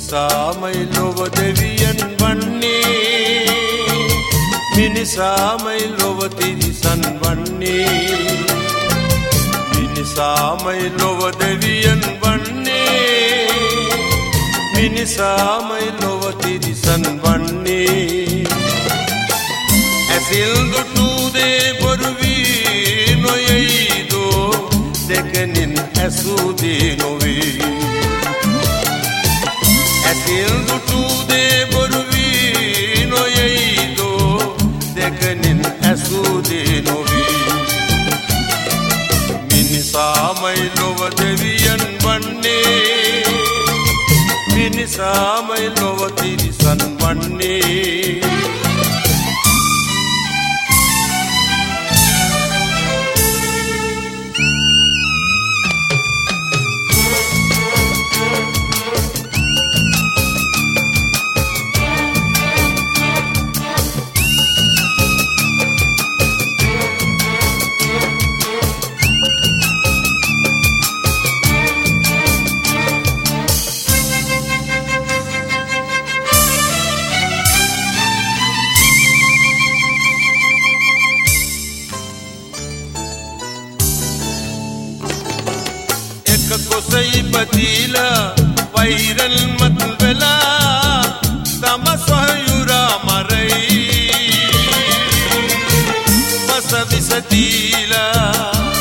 මිනිසාමයි ලොව දෙවියන් වන්නේ මිනිසාමයි ලොව තිරිසන් වන්නේ මිනිසාමයි ලොව දෙවියන් වන්නේ මිනිසාමයි ලොව තිරිසන් වන්නේ ඇසිල් දුටු දේ බොරු වී නොයයිදෝ දෙකනින් ඇසූ දේ නොවේ ඇසිල් දුටු දේ බොරු වී නොයයිදෝ දෙකනින් ඇසූ දේ නොවේ මිනිසාමයි ලොව දෙවියන් වන්නේ මිනිසාමයි ලොව තිරිසන් වන්නේ කොසයි පතිලා වෛරල් මත් වෙලා තම සොහයුරා මරයි පස විසදීලා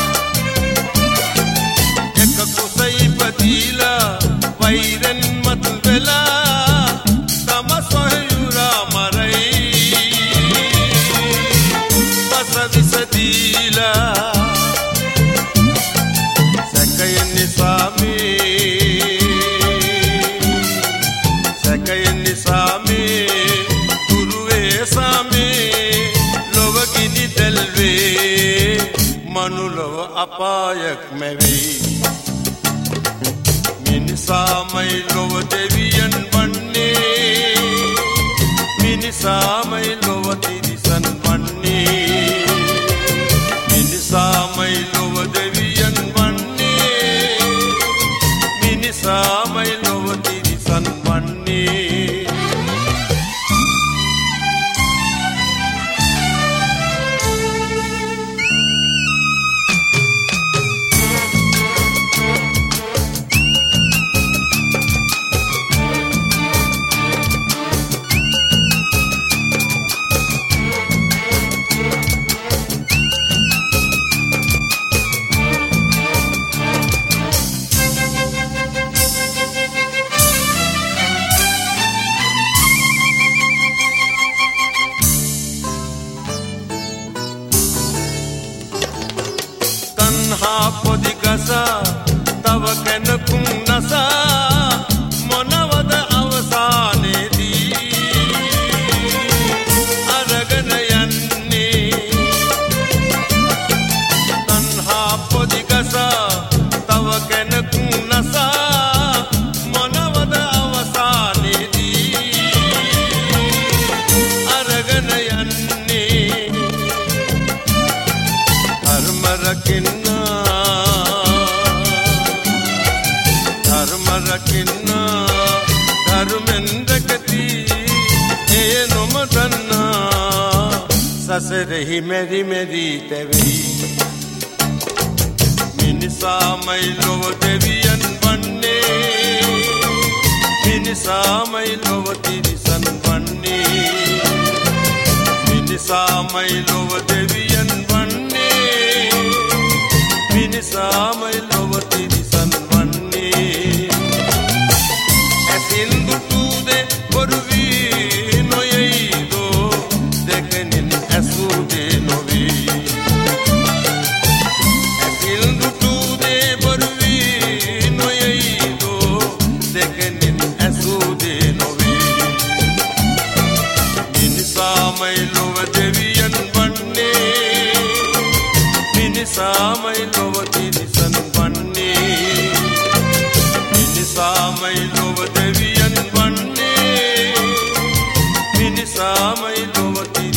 එක කොසයි පතිලා වෛරල් මත් වෙලා තම සොහයුරා මරයි පස විසදීලා මනුලොව අපායක් මැවෙයි මිනිසාමයි ලොව දෙවියන් වන්නේ මිනිසාමයි ලොව තිරිසන් වන්නේ මිනිසාමයි ලොව දෙවියන් වන්නේ මිනිසාමයි ලොව තිරිසන් වන්නේ පොදි ගසා තව කෙනකුන් නසා මොනවද අවසානයේදී අරගෙන යන්නේ තන්හා පොදි ගසා තව කෙනකුන් නසා මොනවද අවසානයේදී අරගෙන යන්නේ ධර්ම රකින්න ධර්මෙන් රැකති එය නොමදන්නා සසරෙහි මෙරි මෙරි තැවෙයි මිනිසාමයි ලොව දෙවියන් වන්නේ මිනිසාමයි ලොව තිරිසන් වන්නේ මිනිසාමයි ලොව දෙවියන් වන්නේ මිනිසාමයි ලොව තිරිසන් වන්නේ ඇසිල් දුටු දේ බොරු වී නොයයිදෝ දෙකනින් ඇසූ දේ නොවේ ඇසිල් දුටු දේ බොරු වී නොයයිදෝ දෙකනින් ඇසූ දේ නොවේ මිනිසාමයි ලොව දෙවියන් වන්නේ මිනිසාමයි ලොව තිරිසන් වන්නේ මිනිසාමයි ලොව දෙවියන් වන්නේ මිනිසාමයි ලොව